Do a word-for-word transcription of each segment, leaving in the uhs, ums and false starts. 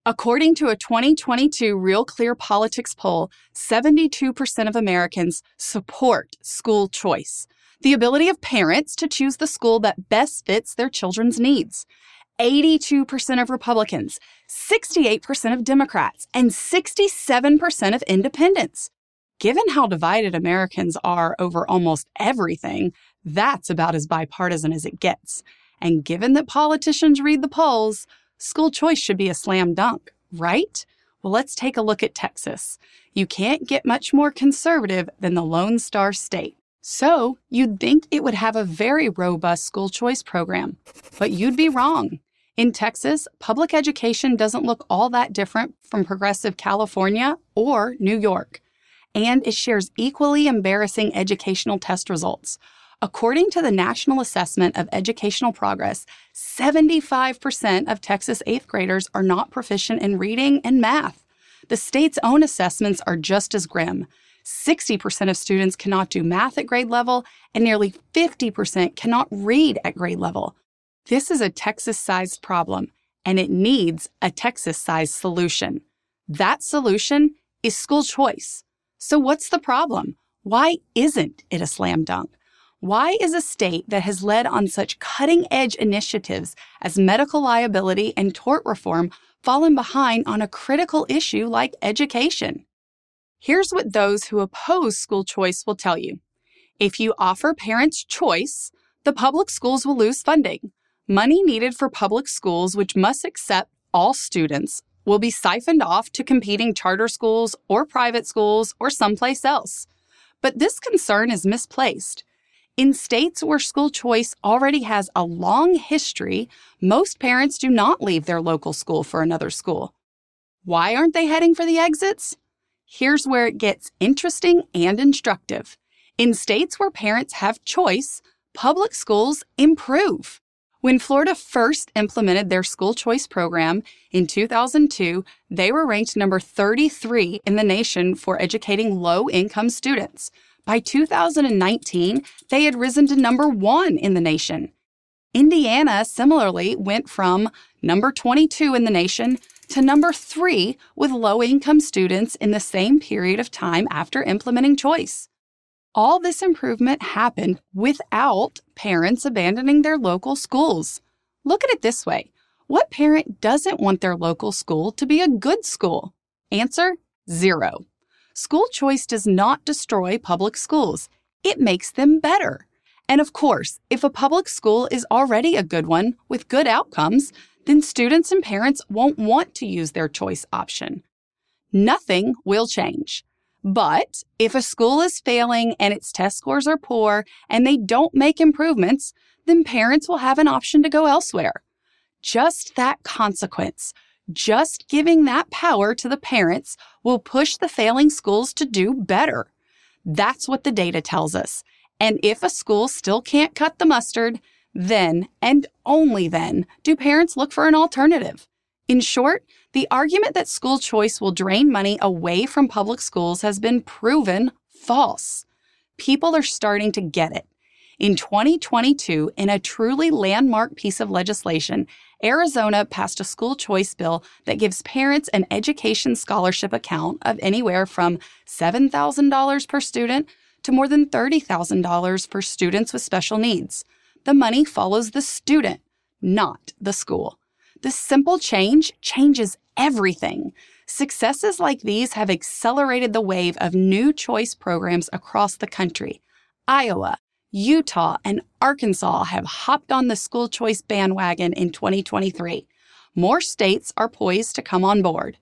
According to a twenty twenty-two Real Clear Politics poll, seventy-two percent of Americans support school choice, the ability of parents to choose the school that best fits their children's needs. eighty-two percent of Republicans, sixty-eight percent of Democrats, and sixty-seven percent of independents. Given how divided Americans are over almost everything, that's about as bipartisan as it gets. And given that politicians read the polls, school choice should be a slam dunk, right? Well, let's take a look at Texas. You can't get much more conservative than the Lone Star State. So you'd think it would have a very robust school choice program, but you'd be wrong. In Texas, public education doesn't look all that different from progressive California or New York, and it shares equally embarrassing educational test results. According to the National Assessment of Educational Progress, seventy-five percent of Texas eighth graders are not proficient in reading and math. The state's own assessments are just as grim. sixty percent of students cannot do math at grade level, and nearly fifty percent cannot read at grade level. This is a Texas-sized problem, and it needs a Texas-sized solution. That solution is school choice. So what's the problem? Why isn't it a slam dunk? Why is a state that has led on such cutting-edge initiatives as medical liability and tort reform fallen behind on a critical issue like education? Here's what those who oppose school choice will tell you. If you offer parents choice, the public schools will lose funding. Money needed for public schools, which must accept all students, will be siphoned off to competing charter schools or private schools or someplace else. But this concern is misplaced. In states where school choice already has a long history, most parents do not leave their local school for another school. Why aren't they heading for the exits? Here's where it gets interesting and instructive. In states where parents have choice, public schools improve. When Florida first implemented their school choice program in two thousand two, they were ranked number thirty-three in the nation for educating low-income students. By two thousand nineteen, they had risen to number one in the nation. Indiana similarly went from number twenty-two in the nation to number three with low-income students in the same period of time after implementing choice. All this improvement happened without parents abandoning their local schools. Look at it this way. What parent doesn't want their local school to be a good school? Answer, zero. School choice does not destroy public schools. It makes them better. And of course, if a public school is already a good one with good outcomes, then students and parents won't want to use their choice option. Nothing will change. But if a school is failing and its test scores are poor and they don't make improvements, then parents will have an option to go elsewhere. Just that consequence, just giving that power to the parents will push the failing schools to do better. That's what the data tells us. And if a school still can't cut the mustard, then, and only then, do parents look for an alternative. In short, the argument that school choice will drain money away from public schools has been proven false. People are starting to get it. In twenty twenty-two, in a truly landmark piece of legislation, Arizona passed a school choice bill that gives parents an education scholarship account of anywhere from seven thousand dollars per student to more than thirty thousand dollars for students with special needs. The money follows the student, not the school. This simple change changes everything. Successes like these have accelerated the wave of new choice programs across the country. Iowa, Utah, and Arkansas have hopped on the school choice bandwagon in twenty twenty-three. More states are poised to come on board.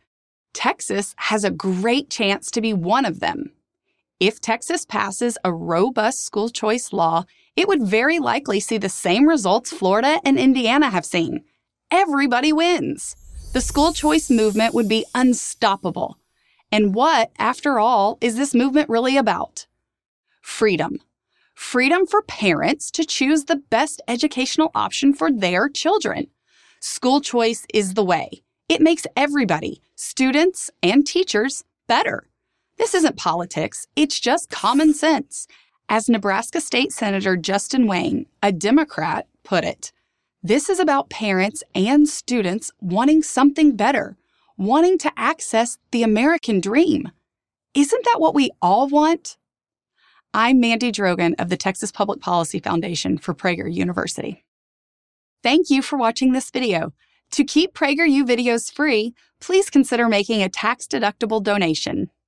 Texas has a great chance to be one of them. If Texas passes a robust school choice law, it would very likely see the same results Florida and Indiana have seen. Everybody wins. The school choice movement would be unstoppable. And what, after all, is this movement really about? Freedom. Freedom for parents to choose the best educational option for their children. School choice is the way. It makes everybody, students and teachers, better. This isn't politics. It's just common sense. As Nebraska State Senator Justin Wayne, a Democrat, put it, this is about parents and students wanting something better, wanting to access the American dream. Isn't that what we all want? I'm Mandy Drogan of the Texas Public Policy Foundation for Prager University. Thank you for watching this video. To keep PragerU videos free, please consider making a tax-deductible donation.